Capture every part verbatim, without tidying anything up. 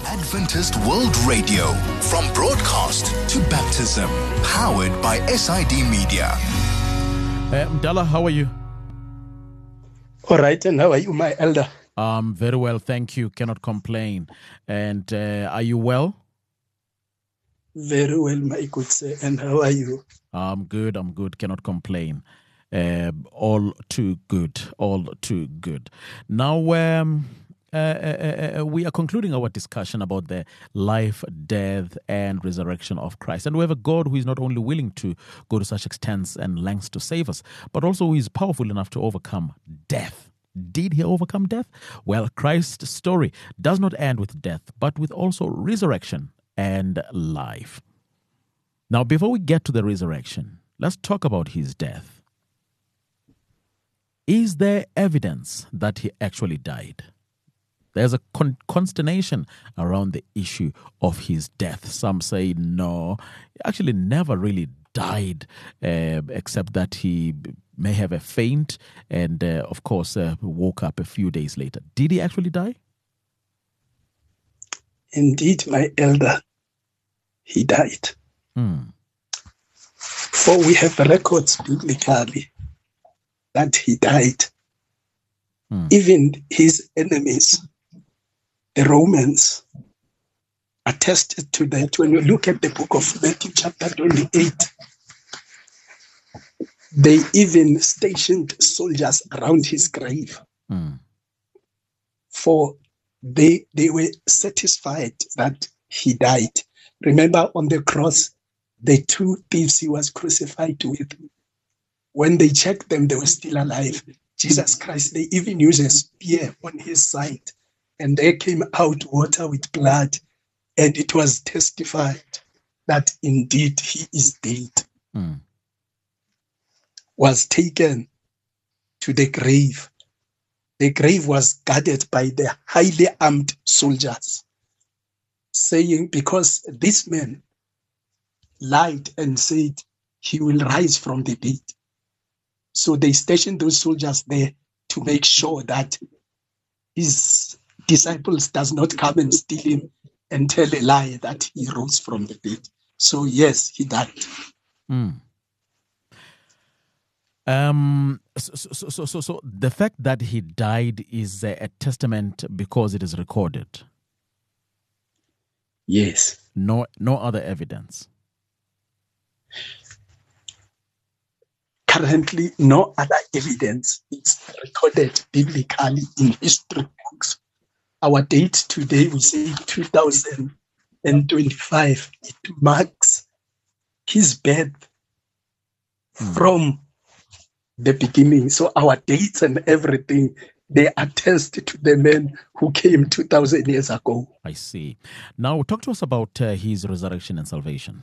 Adventist World Radio, from broadcast to baptism, powered by S I D Media. Uh, Mdala, how are you? All right, and how are you, my elder? Um, very well, thank you. Cannot complain. And uh, are you well? Very well, my good sir. And how are you? I'm good, I'm good. Cannot complain. Uh, all too good, all too good. Now, um, uh, uh, uh, we are concluding our discussion about the life, death, and resurrection of Christ. And we have a God who is not only willing to go to such extents and lengths to save us, but also who is powerful enough to overcome death. Did he overcome death? Well, Christ's story does not end with death, but with also resurrection and life. Now, before we get to the resurrection, let's talk about his death. Is there evidence that he actually died? There's a con- consternation around the issue of his death. Some say no, he actually never really died, uh, except that he may have a faint and, uh, of course, uh, woke up a few days later. Did he actually die? Indeed, my elder, he died. Hmm. For we have records biblically that he died. Hmm. Even his enemies, the Romans, attested to that. When you look at the book of Matthew chapter twenty-eight, they even stationed soldiers around his grave. Hmm. For they, they were satisfied that he died. Remember, on the cross, the two thieves he was crucified with, when they checked them, they were still alive. Jesus Christ, they even used a spear on his side, and there came out water with blood, and it was testified that indeed he is dead. Hmm. Was taken to the grave. The grave was guarded by the highly armed soldiers, saying, because this man lied and said he will rise from the dead. So they stationed those soldiers there to make sure that his disciples does not come and steal him and tell a lie that he rose from the dead. So yes, he died. Hmm. Um. So, so, so, so, so the fact that he died is a, a testament because it is recorded. Yes. No, no other evidence. Currently, no other evidence is recorded biblically in history books. Our date today, we say two thousand twenty-five. It marks his birth Hmm. from the beginning. So our dates and everything, they attest to the man who came two thousand years ago. I see. Now, talk to us about uh, his resurrection and salvation.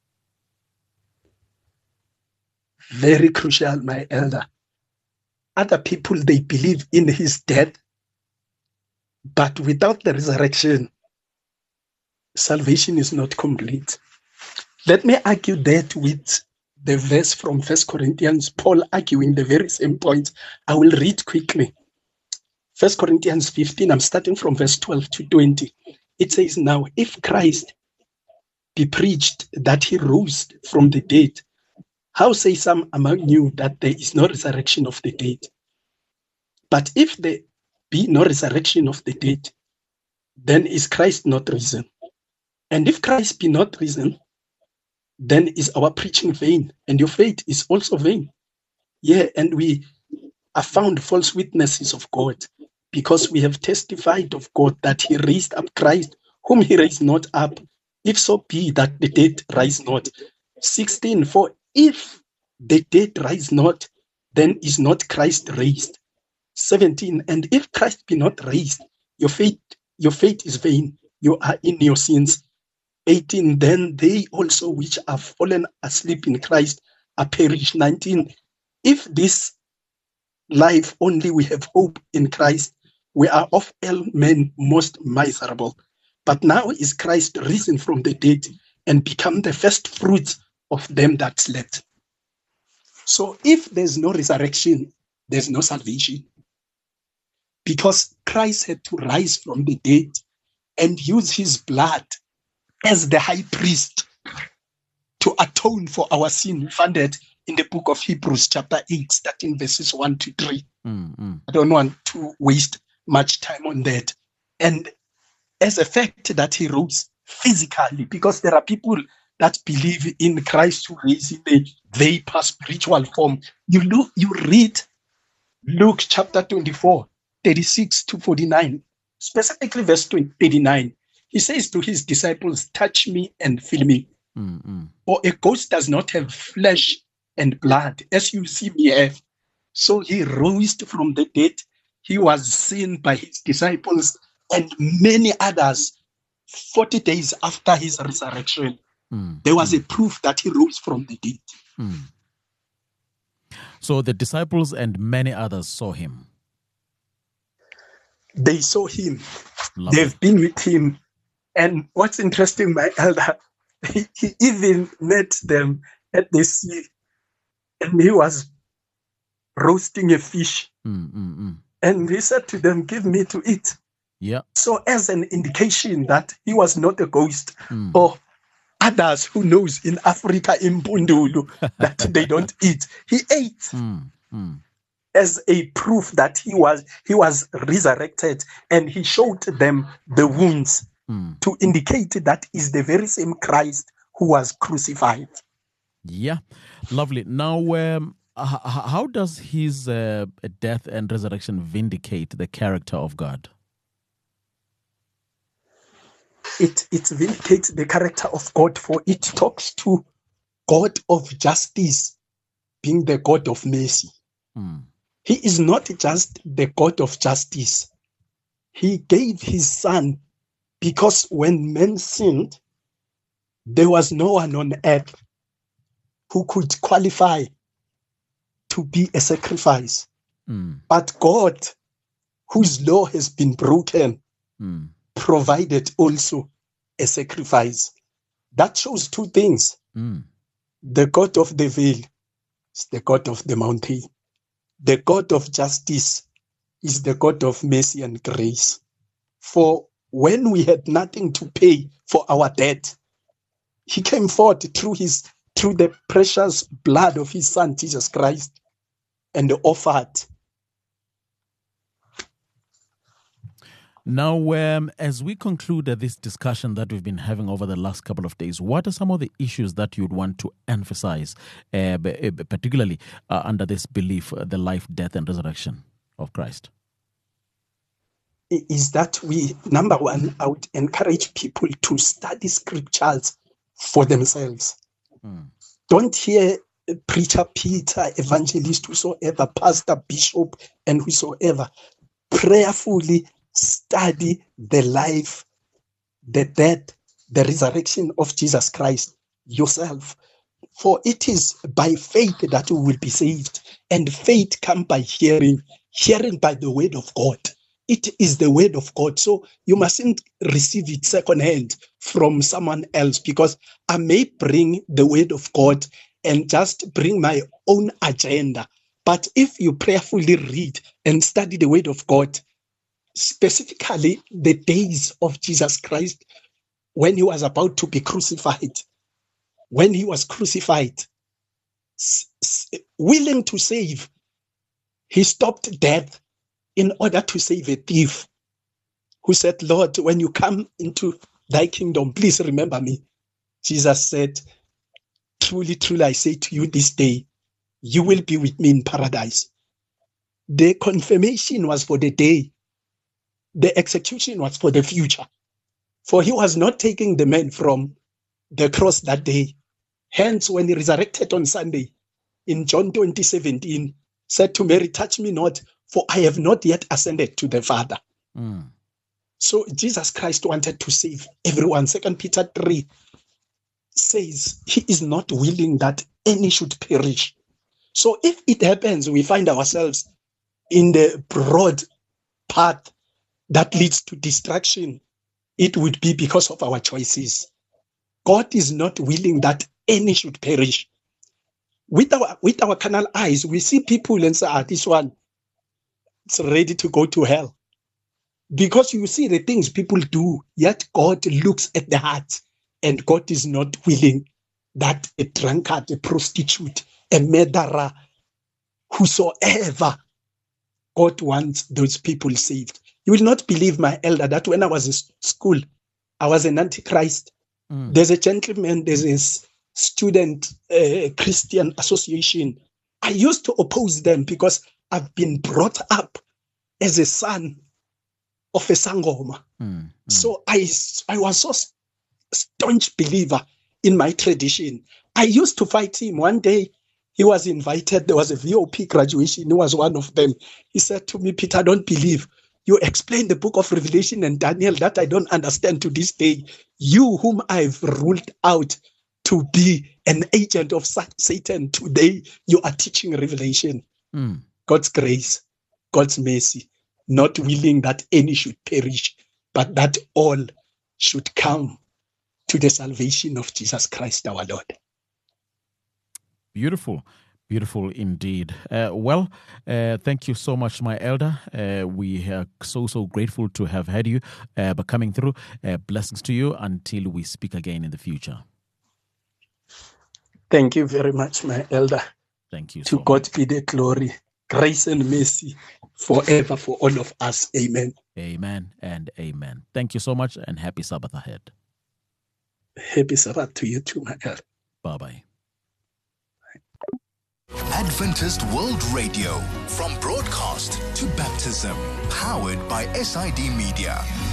Very crucial, my elder. Other people, they believe in his death, but without the resurrection, salvation is not complete. Let me argue that with the verse from First Corinthians, Paul arguing the very same point. I will read quickly. First Corinthians fifteen, I'm starting from verse twelve to twenty. It says, now, if Christ be preached that he rose from the dead, how say some among you that there is no resurrection of the dead? But if there be no resurrection of the dead, then is Christ not risen? And if Christ be not risen, then is our preaching vain, and your faith is also vain. Yeah, and we are found false witnesses of God, because we have testified of God that he raised up Christ, whom he raised not up, if so be that the dead rise not. sixteen, for if the dead rise not, then is not Christ raised. seventeen, and if Christ be not raised, your faith, your faith is vain, you are in your sins. eighteen, then they also which are fallen asleep in Christ are perished. nineteen, if this life only we have hope in Christ, we are of all men most miserable. But now is Christ risen from the dead and become the first fruits of them that slept. So if there's no resurrection, there's no salvation. Because Christ had to rise from the dead and use his blood as the high priest to atone for our sin. We find it in the book of Hebrews chapter eight, starting verses one to three. Mm-hmm. I don't want to waste much time on that. And as a fact that he rose physically, because there are people that believe in Christ who raised in a vapor spiritual form. You look, you read Luke chapter twenty-four, thirty-six to forty-nine, specifically verse thirty-nine. He says to his disciples, touch me and feel me. Mm-hmm. For a ghost does not have flesh and blood, as you see me have. So he rose from the dead. He was seen by his disciples and many others forty days after his resurrection. Mm. There was mm. a proof that he rose from the dead. Mm. So the disciples and many others saw him. They saw him. Lovely. They've been with him. And what's interesting, my elder, he, he even met them at the sea. And he was roasting a fish. Mm, mm, mm. And he said to them, give me to eat. Yeah. So as an indication that he was not a ghost, Mm. or others who knows in Africa, in Bundulu, that they don't eat, he ate. Mm, mm. As a proof that he was he was resurrected, and he showed them the wounds Mm. to indicate that is the very same Christ who was crucified. Yeah, lovely. Now, um, h- h- how does his uh, death and resurrection vindicate the character of God? It it vindicates the character of God, for it talks to God of justice being the God of mercy. Mm. He is not just the God of justice. He gave his son because when men sinned, there was no one on earth who could qualify to be a sacrifice. Mm. But God, whose law has been broken, Mm. provided also a sacrifice. That shows two things. Mm. The God of the veil is the God of the mountain. The God of justice is the God of mercy and grace. For when we had nothing to pay for our debt, he came forth through his through the precious blood of his son Jesus Christ and offered. Now, um, as we conclude uh, this discussion that we've been having over the last couple of days, what are some of the issues that you'd want to emphasize, uh, b- uh, particularly uh, under this belief, uh, the life, death, and resurrection of Christ? Is that we, number one, I would encourage people to study scriptures for themselves. Mm. Don't hear preacher Peter, evangelist, whosoever, pastor, bishop, and whosoever. Prayerfully study the life, the death, the resurrection of Jesus Christ yourself. For it is by faith that we will be saved. And faith comes by hearing, hearing by the word of God. It is the word of God. So you mustn't receive it secondhand from someone else, because I may bring the word of God and just bring my own agenda. But if you prayerfully read and study the word of God, specifically the days of Jesus Christ, when he was about to be crucified, when he was crucified, s- s- willing to save, he stopped death in order to save a thief who said, Lord, when you come into thy kingdom, please remember me. Jesus said, truly, truly, I say to you this day, you will be with me in paradise. The confirmation was for the day. The execution was for the future. For he was not taking the man from the cross that day. Hence, when he resurrected on Sunday, in John twenty seventeen, said to Mary, touch me not, for I have not yet ascended to the Father. Mm. So Jesus Christ wanted to save everyone. Second Peter three says he is not willing that any should perish. So if it happens, we find ourselves in the broad path that leads to destruction, it would be because of our choices. God is not willing that any should perish. With our with our carnal eyes, we see people and say, ah, this one is ready to go to hell. Because you see the things people do, yet God looks at the heart, and God is not willing that a drunkard, a prostitute, a murderer, whosoever, God wants those people saved. You will not believe, my elder, that when I was in school, I was an antichrist. Mm. There's a gentleman, there's a student uh, Christian association. I used to oppose them because I've been brought up as a son of a Sangoma. Mm, mm. So I, I was so staunch believer in my tradition. I used to fight him. One day he was invited. There was a V O P graduation. He was one of them. He said to me, Peter, I don't believe. You explain the book of Revelation and Daniel that I don't understand to this day. You whom I've ruled out to be an agent of Satan, today you are teaching Revelation. Mm. God's grace, God's mercy, not willing that any should perish, but that all should come to the salvation of Jesus Christ our Lord. Beautiful. Beautiful indeed. Uh, well, uh, thank you so much, my elder. Uh, we are so, so grateful to have had you uh, but coming through. Uh, blessings to you until we speak again in the future. Thank you very much, my elder. Thank you. To so God much. be the glory, grace and mercy forever for all of us. Amen. Amen and amen. Thank you so much and happy Sabbath ahead. Happy Sabbath to you too, my elder. Bye-bye. Adventist World Radio, from broadcast to baptism, powered by S I D Media.